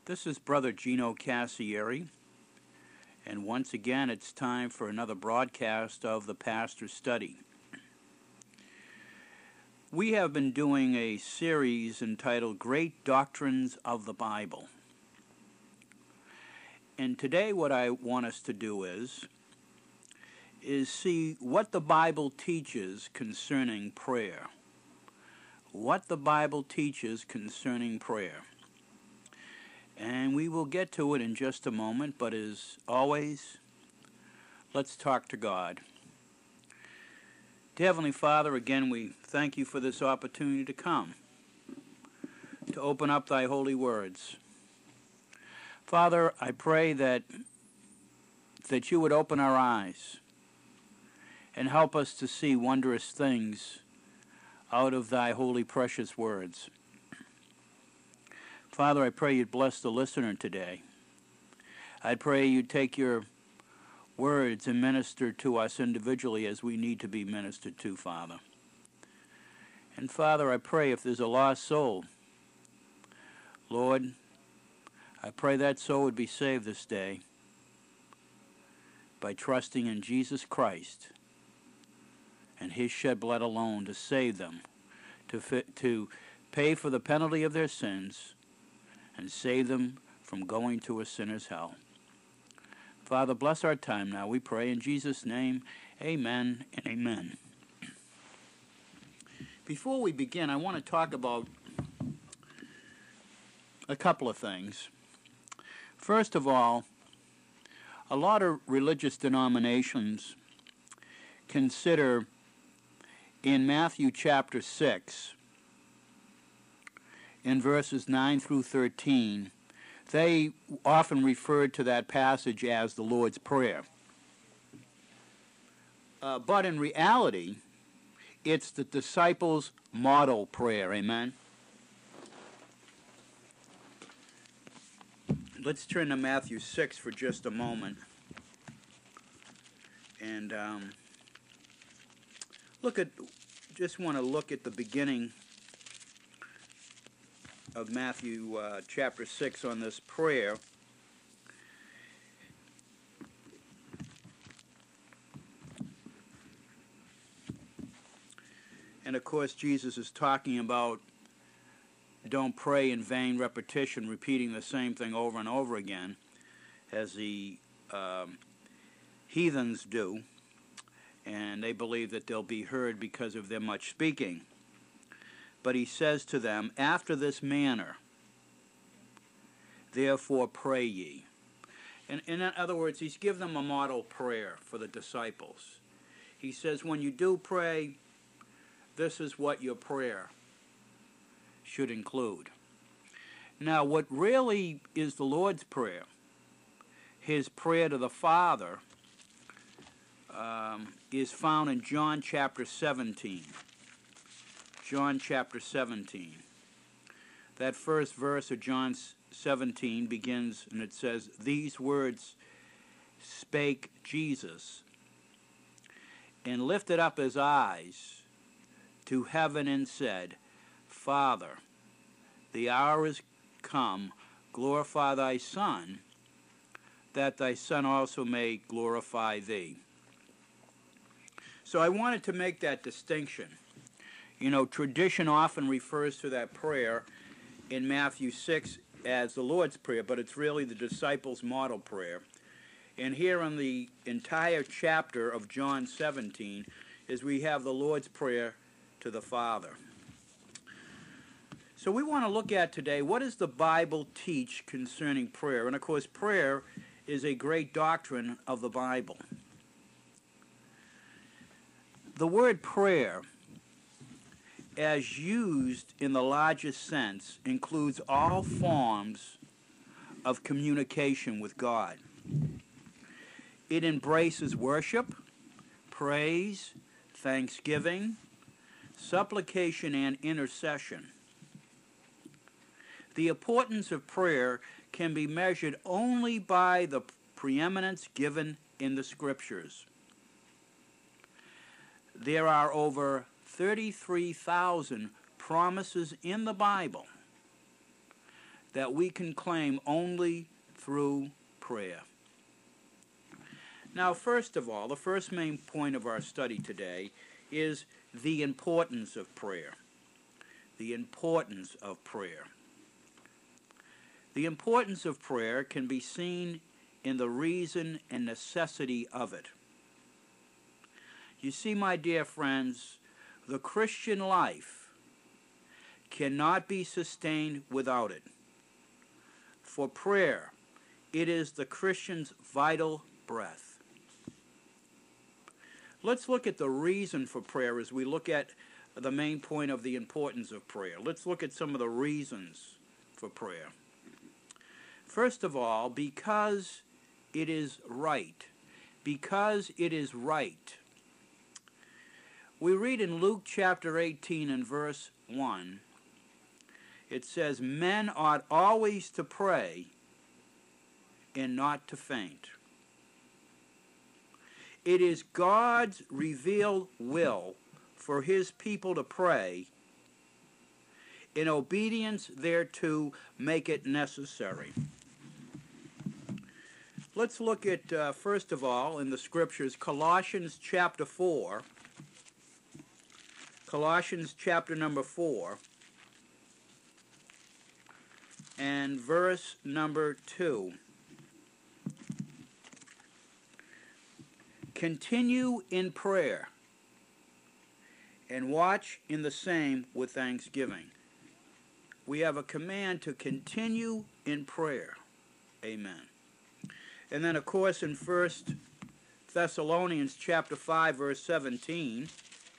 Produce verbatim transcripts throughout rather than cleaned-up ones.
This is Brother Gino Cassieri, and once again it's time for another broadcast of the Pastor's Study. We have been doing a series entitled Great Doctrines of the Bible. And today what I want us to do is, is see what the Bible teaches concerning prayer. What the Bible teaches concerning prayer. And we will get to it in just a moment, but as always, let's talk to God. Dear Heavenly Father, again we thank you for this opportunity to come, to open up thy holy words. Father, I pray that, that you would open our eyes and help us to see wondrous things out of thy holy precious words. Father, I pray you'd bless the listener today. I pray you'd take your words and minister to us individually as we need to be ministered to, Father. And Father, I pray if there's a lost soul, Lord, I pray that soul would be saved this day by trusting in Jesus Christ and his shed blood alone to save them, to fit, to pay for the penalty of their sins, and save them from going to a sinner's hell. Father, bless our time now, we pray in Jesus' name, amen and amen. Before we begin, I want to talk about a couple of things. First of all, a lot of religious denominations consider in Matthew chapter six, in verses nine through thirteen, they often referred to that passage as the Lord's Prayer. Uh, but in reality, it's the disciples' model prayer, amen? Let's turn to Matthew six for just a moment. And um, look at, just want to look at the beginning of Matthew uh, chapter six on this prayer. And of course Jesus is talking about don't pray in vain repetition, repeating the same thing over and over again as the um, heathens do, and they believe that they'll be heard because of their much speaking. But he says to them, after this manner, therefore pray ye. And in other words, he's given them a model prayer for the disciples. He says, when you do pray, this is what your prayer should include. Now, what really is the Lord's Prayer, his prayer to the Father, um, is found in John chapter seventeen. John chapter seventeen. That first verse of John seventeen begins, and it says, these words spake Jesus, and lifted up his eyes to heaven and said, Father, the hour is come, glorify thy Son, that thy Son also may glorify thee. So I wanted to make that distinction. You know, tradition often refers to that prayer in Matthew six as the Lord's Prayer, but it's really the disciples' model prayer. And here in the entire chapter of John seventeen is we have the Lord's Prayer to the Father. So we want to look at today, what does the Bible teach concerning prayer? And of course, prayer is a great doctrine of the Bible. The word prayer, as used in the largest sense, includes all forms of communication with God. It embraces worship, praise, thanksgiving, supplication, and intercession. The importance of prayer can be measured only by the preeminence given in the Scriptures. There are over thirty-three thousand promises in the Bible that we can claim only through prayer. Now, first of all, the first main point of our study today is the importance of prayer. The importance of prayer. The importance of prayer can be seen in the reason and necessity of it. You see, my dear friends, the Christian life cannot be sustained without it. For prayer, it is the Christian's vital breath. Let's look at the reason for prayer as we look at the main point of the importance of prayer. Let's look at some of the reasons for prayer. First of all, because it is right. Because it is right. We read in Luke chapter eighteen and verse one, it says, "Men ought always to pray and not to faint." It is God's revealed will for his people to pray, in obedience thereto make it necessary. Let's look at, uh, first of all, in the Scriptures, Colossians chapter four. Colossians chapter number four. And verse number two. Continue in prayer, and watch in the same with thanksgiving. We have a command to continue in prayer. Amen. And then, of course, in First Thessalonians chapter five, verse seventeen,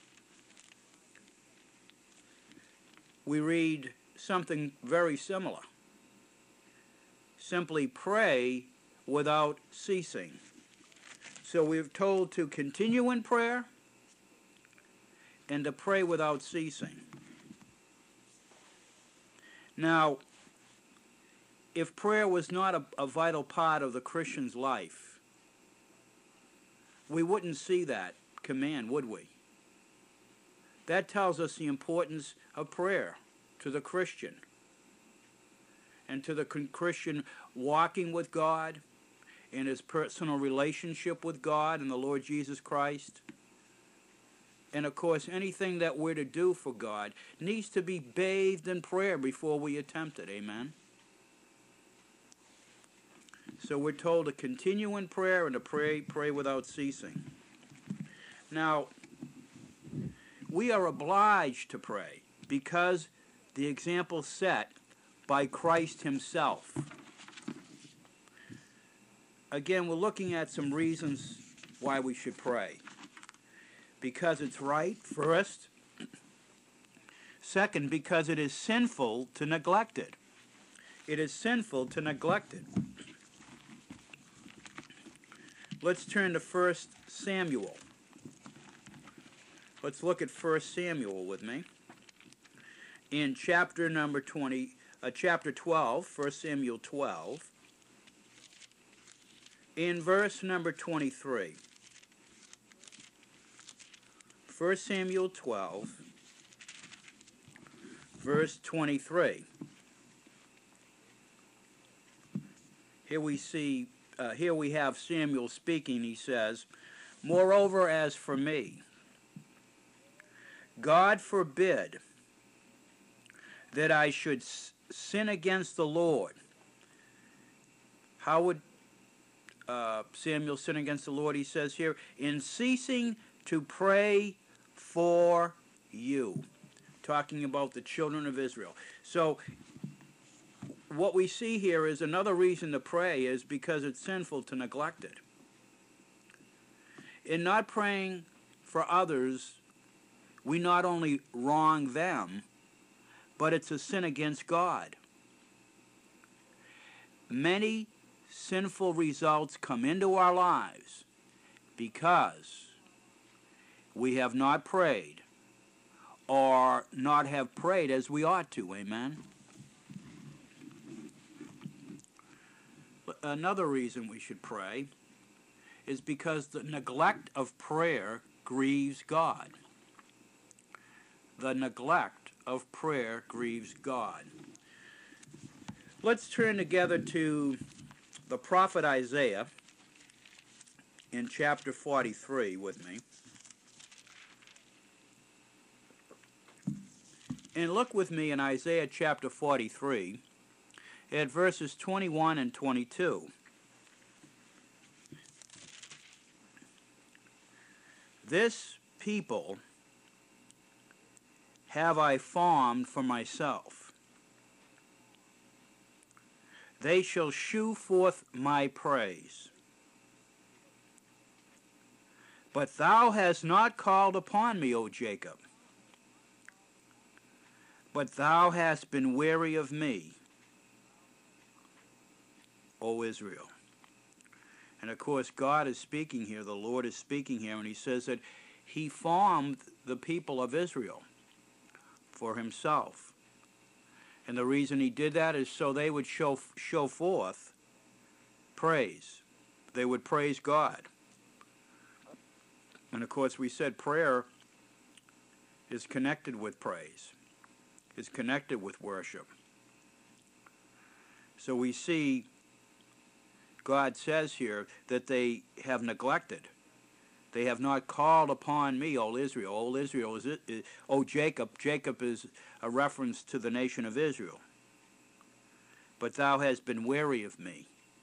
we read something very similar. Simply pray without ceasing. So we're told to continue in prayer and to pray without ceasing. Now, if prayer was not a, a vital part of the Christian's life, we wouldn't see that command, would we? That tells us the importance of prayer to the Christian and to the Christian walking with God in his personal relationship with God and the Lord Jesus Christ. And of course, anything that we're to do for God needs to be bathed in prayer before we attempt it. Amen? So we're told to continue in prayer and to pray, pray without ceasing. Now, we are obliged to pray because the example set by Christ himself. Again, we're looking at some reasons why we should pray. Because it's right, first. Second, because it is sinful to neglect it. It is sinful to neglect it. Let's turn to First Samuel. Let's look at First Samuel with me. In chapter number twenty, uh, chapter twelve, First Samuel twelve. In verse number twenty-three. First Samuel twelve, verse twenty-three. Here we see, uh, here we have Samuel speaking. He says, "Moreover, as for me, God forbid that I should sin against the Lord." How would uh, Samuel sin against the Lord? He says here, "in ceasing to pray for you," talking about the children of Israel. So what we see here is another reason to pray is because it's sinful to neglect it. In not praying for others, we not only wrong them, but it's a sin against God. Many sinful results come into our lives because we have not prayed or not have prayed as we ought to. Amen? Another reason we should pray is because the neglect of prayer grieves God. The neglect of prayer grieves God. Let's turn together to the prophet Isaiah in chapter forty-three with me. And look with me in Isaiah chapter forty-three at verses twenty-one and twenty-two. This people have I formed for myself. They shall shew forth my praise. But thou hast not called upon me, O Jacob. But thou hast been weary of me, O Israel. And of course, God is speaking here, the Lord is speaking here, and he says that he formed the people of Israel for himself. And the reason he did that is so they would show, show forth praise. They would praise God. And of course, we said prayer is connected with praise, is connected with worship. So we see God says here that they have neglected. They have not called upon me, O Israel. O Israel is, is O Jacob. Jacob is a reference to the nation of Israel. But thou hast been weary of me,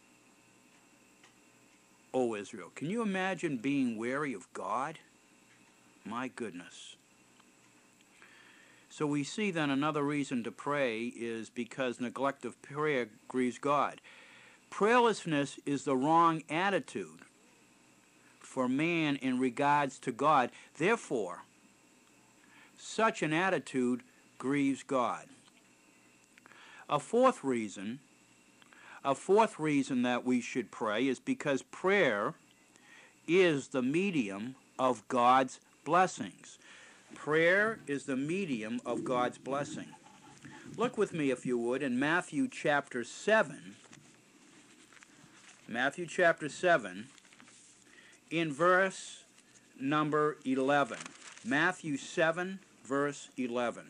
O Israel. Can you imagine being weary of God? My goodness. So we see then another reason to pray is because neglect of prayer grieves God. Prayerlessness is the wrong attitude for man in regards to God. Therefore, such an attitude grieves God. A fourth reason, a fourth reason that we should pray is because prayer is the medium of God's blessings. Prayer is the medium of God's blessing. Look with me, if you would, in Matthew chapter seven. Matthew chapter seven, in verse number eleven. Matthew seven, verse eleven.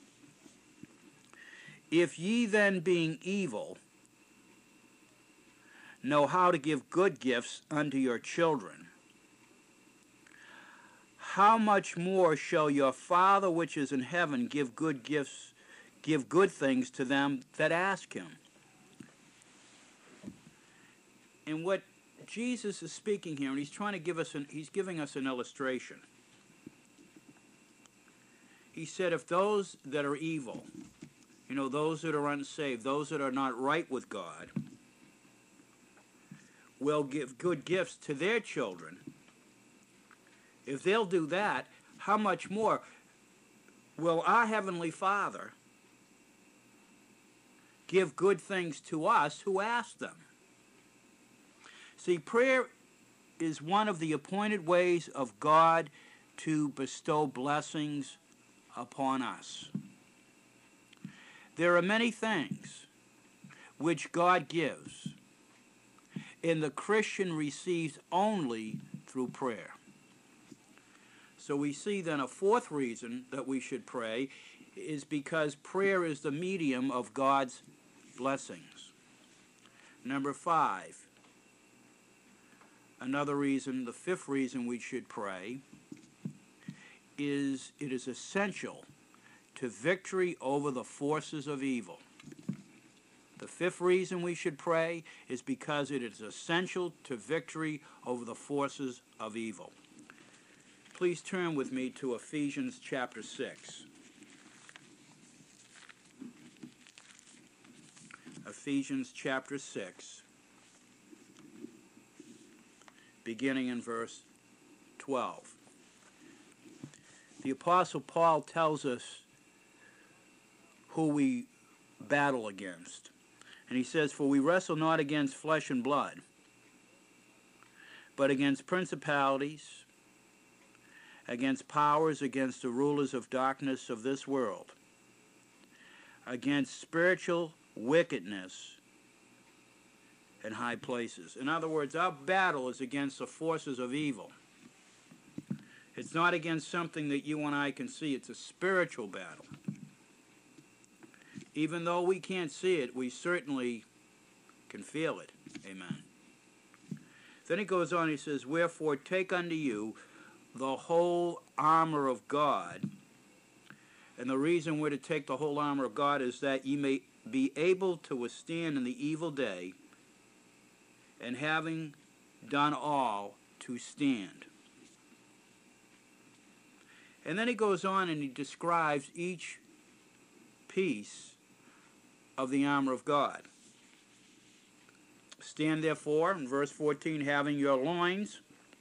If ye then, being evil, know how to give good gifts unto your children, how much more shall your Father which is in heaven give good gifts, give good things to them that ask him? And what Jesus is speaking here, and he's trying to give us an, he's giving us an illustration. He said, if those that are evil, you know, those that are unsaved, those that are not right with God, will give good gifts to their children, if they'll do that, how much more will our Heavenly Father give good things to us who ask them? See, prayer is one of the appointed ways of God to bestow blessings upon us. There are many things which God gives, and the Christian receives only through prayer. So we see then a fourth reason that we should pray is because prayer is the medium of God's blessings. Number five. Another reason, the fifth reason we should pray, is it is essential to victory over the forces of evil. The fifth reason we should pray is because it is essential to victory over the forces of evil. Please turn with me to Ephesians chapter six. Ephesians chapter six. Beginning in verse twelve. The Apostle Paul tells us who we battle against. And he says, for we wrestle not against flesh and blood, but against principalities, against powers, against the rulers of darkness of this world, against spiritual wickedness in high places. In other words, our battle is against the forces of evil. It's not against something that you and I can see. It's a spiritual battle. Even though we can't see it, we certainly can feel it. Amen. Then he goes on, he says, wherefore take unto you the whole armor of God. And the reason we're to take the whole armor of God is that ye may be able to withstand in the evil day, and having done all, to stand. And then he goes on and he describes each piece of the armor of God. Stand therefore, in verse fourteen, having your loins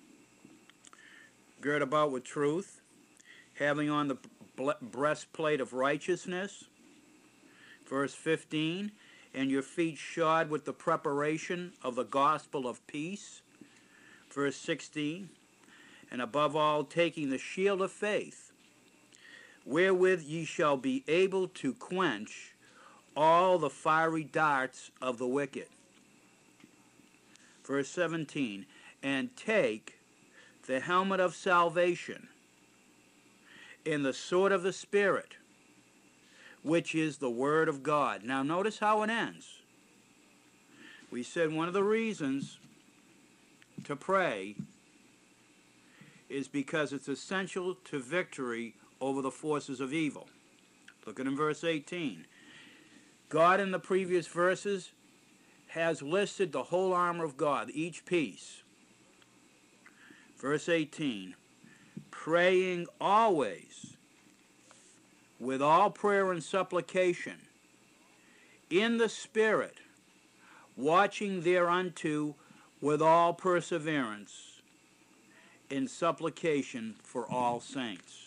girt about with truth, having on the breastplate of righteousness. Verse fifteen, and your feet shod with the preparation of the gospel of peace. Verse sixteen, and above all taking the shield of faith, wherewith ye shall be able to quench all the fiery darts of the wicked. Verse seventeen, and take the helmet of salvation and the sword of the Spirit, which is the Word of God. Now notice how it ends. We said one of the reasons to pray is because it's essential to victory over the forces of evil. Look at in verse eighteen. God in the previous verses has listed the whole armor of God, each piece. Verse eighteen, praying always with all prayer and supplication in the Spirit, watching thereunto with all perseverance in supplication for all saints.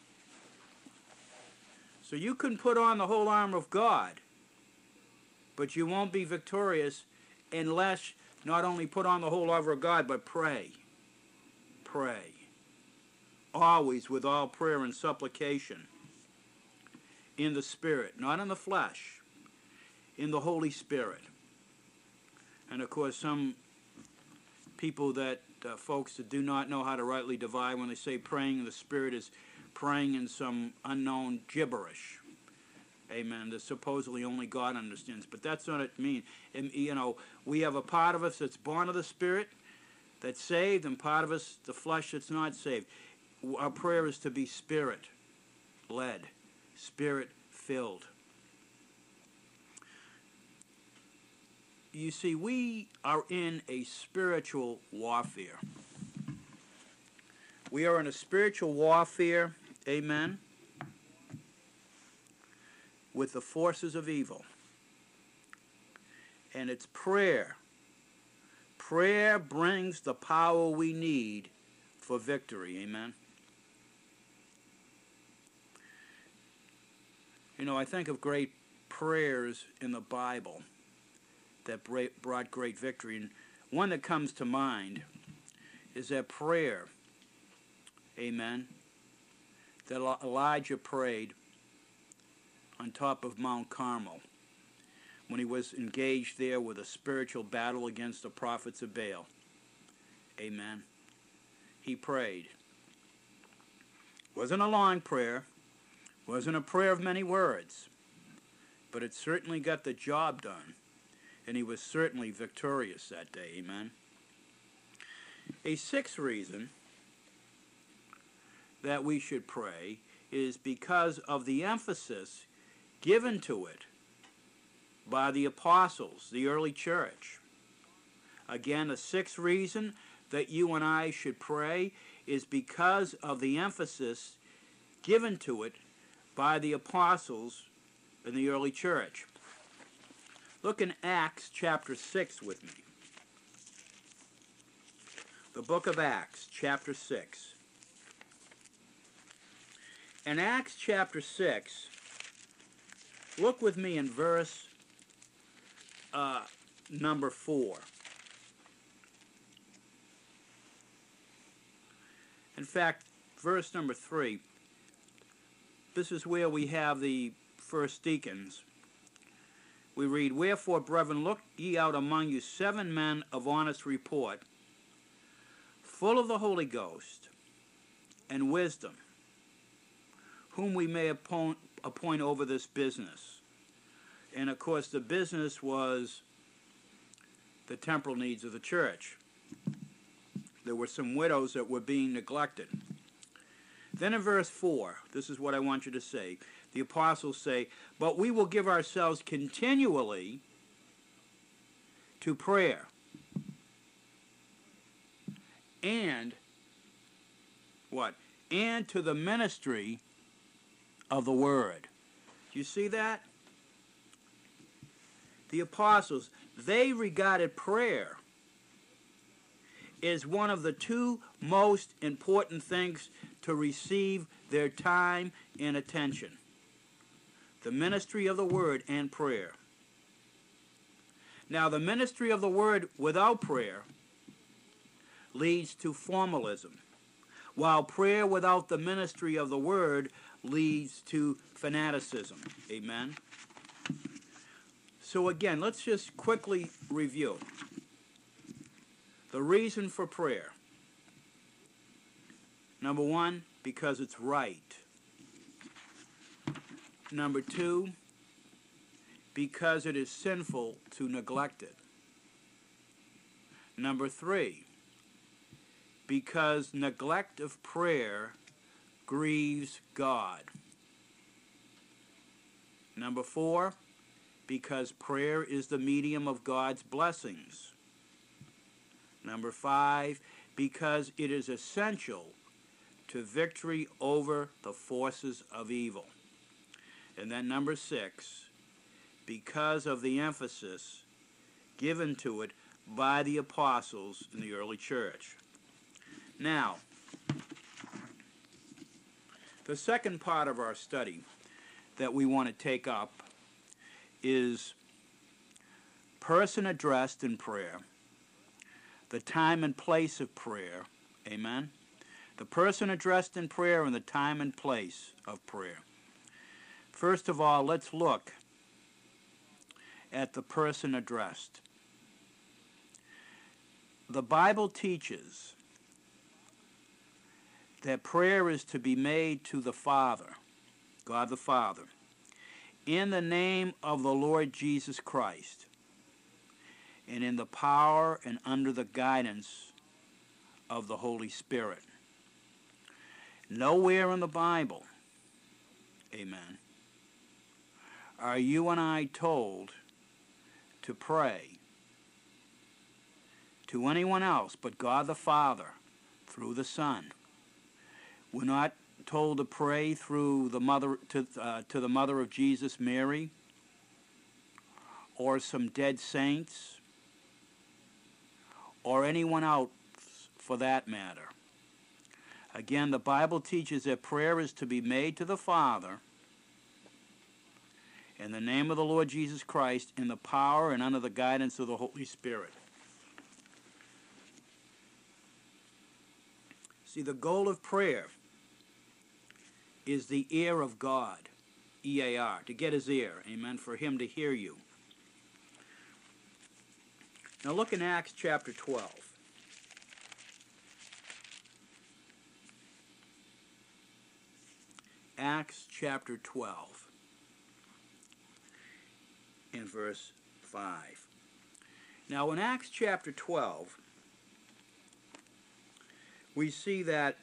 So you can put on the whole armor of God, but you won't be victorious unless not only put on the whole armor of God, but pray. Pray. Always with all prayer and supplication in the Spirit, not in the flesh, in the Holy Spirit. And of course, some people that, uh, folks that do not know how to rightly divide, when they say praying in the Spirit, is praying in some unknown gibberish. Amen. That supposedly only God understands. But that's not what it means. And, you know, we have a part of us that's born of the Spirit, that's saved, and part of us, the flesh, that's not saved. Our prayer is to be Spirit-led, Spirit-filled. You see, we are in a spiritual warfare. We are in a spiritual warfare, amen, with the forces of evil. And it's prayer. Prayer brings the power we need for victory, amen. You know, I think of great prayers in the Bible that brought great victory. And one that comes to mind is that prayer, amen, that Elijah prayed on top of Mount Carmel when he was engaged there with a spiritual battle against the prophets of Baal. Amen. He prayed. Wasn't a long prayer, wasn't a prayer of many words, but it certainly got the job done. And he was certainly victorious that day. Amen. A sixth reason that we should pray is because of the emphasis given to it by the apostles, the early church. Again, a sixth reason that you and I should pray is because of the emphasis given to it by the apostles in the early church. Look in Acts chapter six with me. The book of Acts, chapter six. In Acts chapter six, look with me in verse uh, number four. In fact, verse number three, this is where we have the first deacons. We read, wherefore, brethren, look ye out among you seven men of honest report, full of the Holy Ghost and wisdom, whom we may appoint, appoint over this business. And of course, the business was the temporal needs of the church. There were some widows that were being neglected. Then in verse four, this is what I want you to say. The apostles say, "But we will give ourselves continually to prayer and," what? "and to the ministry of the word." Do you see that? The apostles, they regarded prayer as one of the two most important things to receive their time and attention. The ministry of the word and prayer. Now, the ministry of the word without prayer leads to formalism, while prayer without the ministry of the word leads to fanaticism. Amen? So again, let's just quickly review. The reason for prayer. Number one, because it's right. Number two, because it is sinful to neglect it. Number three, because neglect of prayer grieves God. Number four, because prayer is the medium of God's blessings. Number five, because it is essential to victory over the forces of evil. And then number six, because of the emphasis given to it by the apostles in the early church. Now, the second part of our study that we want to take up is person addressed in prayer, the time and place of prayer. Amen? The person addressed in prayer and the time and place of prayer. First of all, let's look at the person addressed. The Bible teaches that prayer is to be made to the Father, God the Father, in the name of the Lord Jesus Christ, and in the power and under the guidance of the Holy Spirit. Nowhere in the Bible, amen, are you and I told to pray to anyone else but God the Father through the Son. We're not told to pray through the mother to uh, to the mother of Jesus, Mary, or some dead saints, or anyone else for that matter. Again, the Bible teaches that prayer is to be made to the Father in the name of the Lord Jesus Christ, in the power and under the guidance of the Holy Spirit. See, the goal of prayer is the ear of God, E A R, to get his ear, amen, for him to hear you. Now look in Acts chapter twelve. Acts chapter twelve, in verse five. Now in Acts chapter twelve, we see that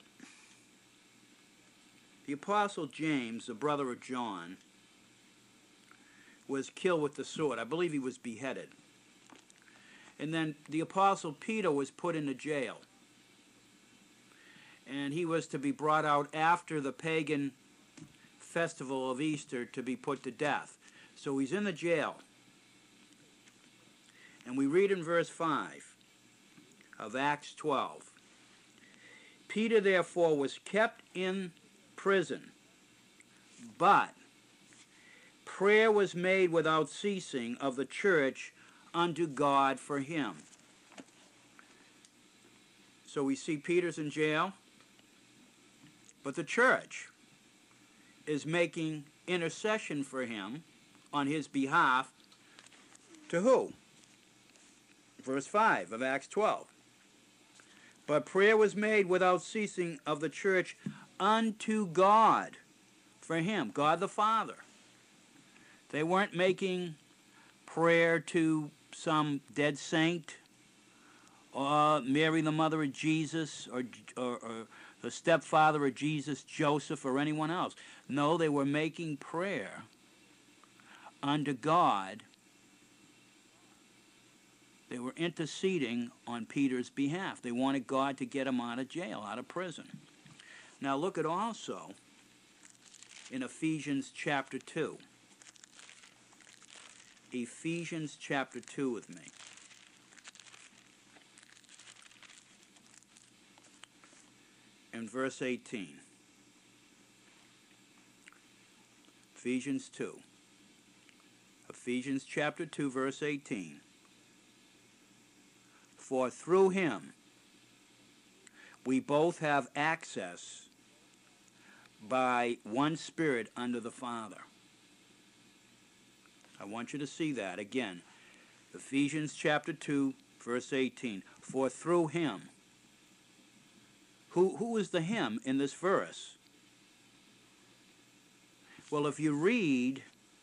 the Apostle James, the brother of John, was killed with the sword. I believe he was beheaded. And then the Apostle Peter was put into jail. And he was to be brought out after the pagan festival of Easter to be put to death. So he's in the jail. And we read in verse five of Acts twelve. Peter therefore was kept in prison, but prayer was made without ceasing of the church unto God for him. So we see Peter's in jail, but the church is making intercession for him on his behalf to who? Verse five of Acts twelve. But prayer was made without ceasing of the church unto God for him, God the Father. They weren't making prayer to some dead saint, or Mary, the mother of Jesus, or, or, or the stepfather of Jesus, Joseph, or anyone else. No, they were making prayer unto God. They were interceding on Peter's behalf. They wanted God to get him out of jail, out of prison. Now look at also in Ephesians chapter two. Ephesians chapter two with me. In verse eighteen. Ephesians two. Ephesians chapter two, verse eighteen. For through him we both have access by one Spirit unto the Father. I want you to see that again. Ephesians chapter two, verse eighteen. For through him. Who, who is the him in this verse? Well, if you read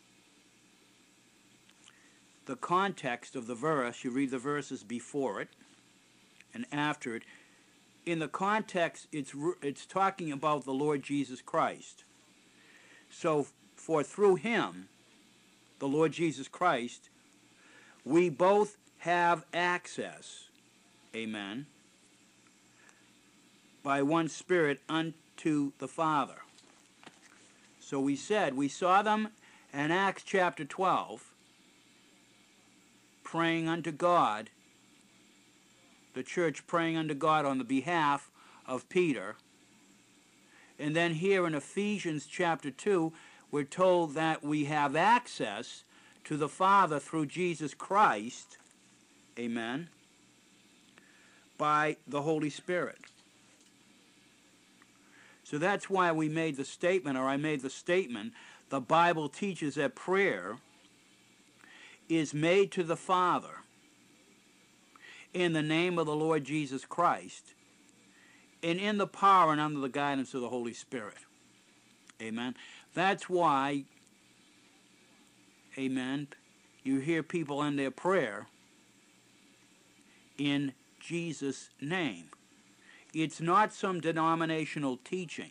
the context of the verse, you read the verses before it and after it. In the context, it's, it's talking about the Lord Jesus Christ. So, for through him, the Lord Jesus Christ, we both have access, amen, by one Spirit unto the Father. So we said, we saw them in Acts chapter twelve, praying unto God, the church praying unto God on the behalf of Peter. And then here in Ephesians chapter two, we're told that we have access to the Father through Jesus Christ, amen, by the Holy Spirit. So that's why we made the statement, or I made the statement, the Bible teaches that prayer is made to the Father in the name of the Lord Jesus Christ and in the power and under the guidance of the Holy Spirit. Amen. That's why, amen, you hear people in their prayer in Jesus' name. It's not some denominational teaching.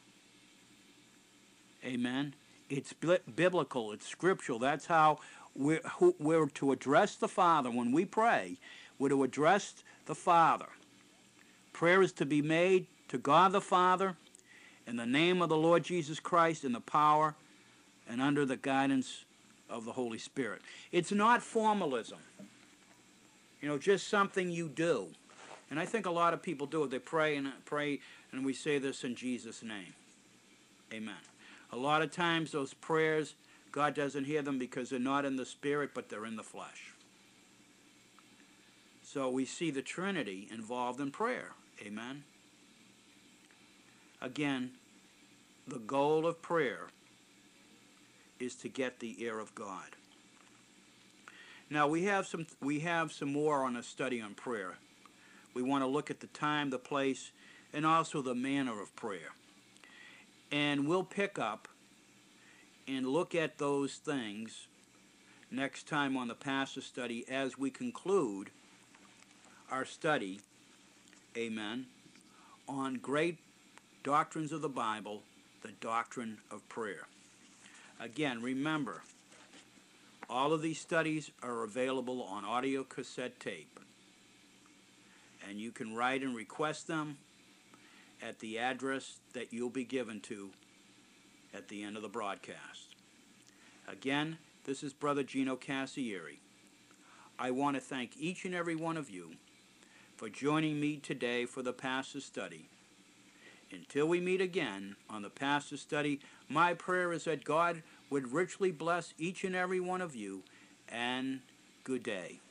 Amen. It's biblical. It's scriptural. That's how we're, we're to address the Father. When we pray, we're to address the Father. Prayer is to be made to God the Father in the name of the Lord Jesus Christ, in the power and under the guidance of the Holy Spirit. It's not formalism. You know, just something you do. And I think a lot of people do it. They pray and pray, and we say this in Jesus' name. Amen. A lot of times those prayers, God doesn't hear them because they're not in the Spirit, but they're in the flesh. So we see the Trinity involved in prayer. Amen. Again, the goal of prayer is to get the ear of God. Now we have some we have some more on a study on prayer. We want to look at the time, the place, and also the manner of prayer. And we'll pick up and look at those things next time on the Pastor Study as we conclude our study, amen, on great doctrines of the Bible, the doctrine of prayer. Again, remember, all of these studies are available on audio cassette tape. And you can write and request them at the address that you'll be given to at the end of the broadcast. Again, this is Brother Gino Cassieri. I want to thank each and every one of you for joining me today for the Pastor Study. Until we meet again on the Pastor Study, my prayer is that God would richly bless each and every one of you, and good day.